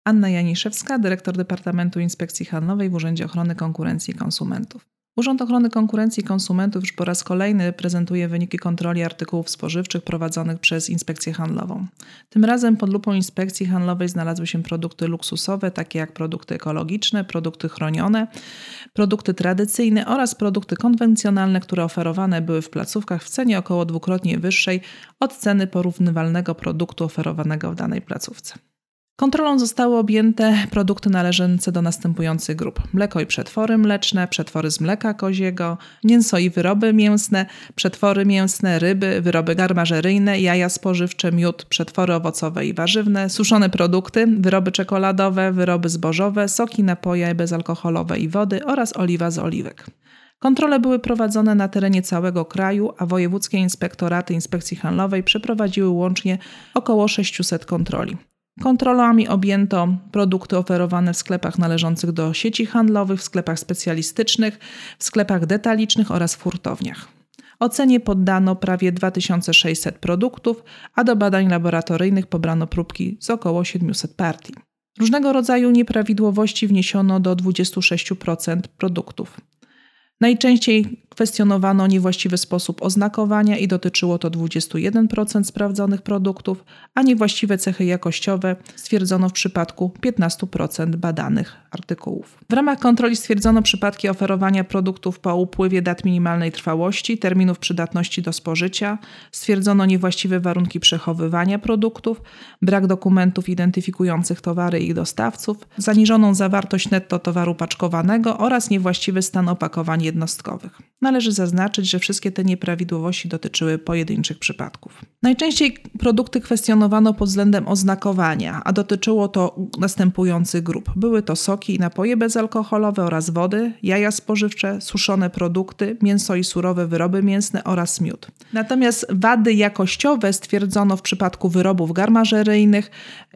Anna Janiszewska, dyrektor Departamentu Inspekcji Handlowej w Urzędzie Ochrony Konkurencji i Konsumentów. Urząd Ochrony Konkurencji i Konsumentów już po raz kolejny prezentuje wyniki kontroli artykułów spożywczych prowadzonych przez Inspekcję Handlową. Tym razem pod lupą Inspekcji Handlowej znalazły się produkty luksusowe, takie jak produkty ekologiczne, produkty chronione, produkty tradycyjne oraz produkty konwencjonalne, które oferowane były w placówkach w cenie około dwukrotnie wyższej od ceny porównywalnego produktu oferowanego w danej placówce. Kontrolą zostały objęte produkty należące do następujących grup: mleko i przetwory mleczne, przetwory z mleka koziego, mięso i wyroby mięsne, przetwory mięsne, ryby, wyroby garmażeryjne, jaja spożywcze, miód, przetwory owocowe i warzywne, suszone produkty, wyroby czekoladowe, wyroby zbożowe, soki, napoje bezalkoholowe i wody oraz oliwa z oliwek. Kontrole były prowadzone na terenie całego kraju, a wojewódzkie inspektoraty Inspekcji Handlowej przeprowadziły łącznie około 600 kontroli. Kontrolami objęto produkty oferowane w sklepach należących do sieci handlowych, w sklepach specjalistycznych, w sklepach detalicznych oraz w hurtowniach. Ocenie poddano prawie 2600 produktów, a do badań laboratoryjnych pobrano próbki z około 700 partii. Różnego rodzaju nieprawidłowości wniesiono do 26% produktów. Najczęściej kwestionowano niewłaściwy sposób oznakowania i dotyczyło to 21% sprawdzonych produktów, a niewłaściwe cechy jakościowe stwierdzono w przypadku 15% badanych artykułów. W ramach kontroli stwierdzono przypadki oferowania produktów po upływie dat minimalnej trwałości, terminów przydatności do spożycia, stwierdzono niewłaściwe warunki przechowywania produktów, brak dokumentów identyfikujących towary i ich dostawców, zaniżoną zawartość netto towaru paczkowanego oraz niewłaściwy stan opakowań jednostkowych. Należy zaznaczyć, że wszystkie te nieprawidłowości dotyczyły pojedynczych przypadków. Najczęściej produkty kwestionowano pod względem oznakowania, a dotyczyło to następujących grup. Były to soki i napoje bezalkoholowe oraz wody, jaja spożywcze, suszone produkty, mięso i surowe wyroby mięsne oraz miód. Natomiast wady jakościowe stwierdzono w przypadku wyrobów garmażeryjnych,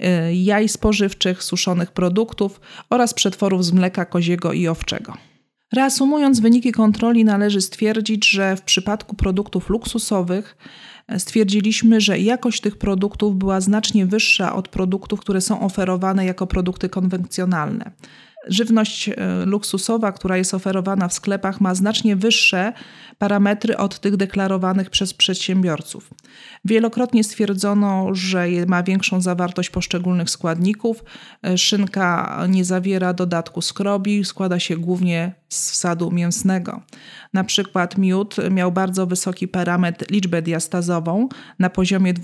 jaj spożywczych, suszonych produktów oraz przetworów z mleka koziego i owczego. Reasumując wyniki kontroli, należy stwierdzić, że w przypadku produktów luksusowych stwierdziliśmy, że jakość tych produktów była znacznie wyższa od produktów, które są oferowane jako produkty konwencjonalne. Żywność luksusowa, która jest oferowana w sklepach, ma znacznie wyższe parametry od tych deklarowanych przez przedsiębiorców. Wielokrotnie stwierdzono, że ma większą zawartość poszczególnych składników. Szynka nie zawiera dodatku skrobi, składa się głównie z wsadu mięsnego. Na przykład miód miał bardzo wysoki parametr liczbę diastazową na poziomie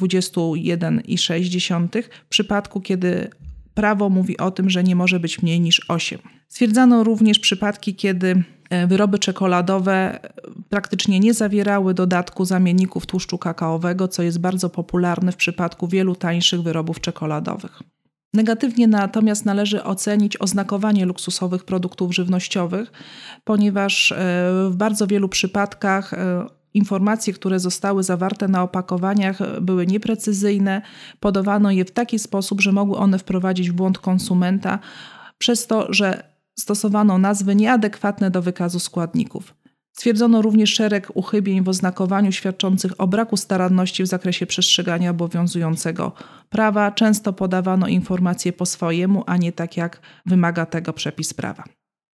21,6 w przypadku, kiedy prawo mówi o tym, że nie może być mniej niż 8. Stwierdzano również przypadki, kiedy wyroby czekoladowe praktycznie nie zawierały dodatku zamienników tłuszczu kakaowego, co jest bardzo popularne w przypadku wielu tańszych wyrobów czekoladowych. Negatywnie natomiast należy ocenić oznakowanie luksusowych produktów żywnościowych, ponieważ w bardzo wielu przypadkach informacje, które zostały zawarte na opakowaniach, były nieprecyzyjne. Podawano je w taki sposób, że mogły one wprowadzić w błąd konsumenta, przez to, że stosowano nazwy nieadekwatne do wykazu składników. Stwierdzono również szereg uchybień w oznakowaniu świadczących o braku staranności w zakresie przestrzegania obowiązującego prawa. Często podawano informacje po swojemu, a nie tak jak wymaga tego przepis prawa.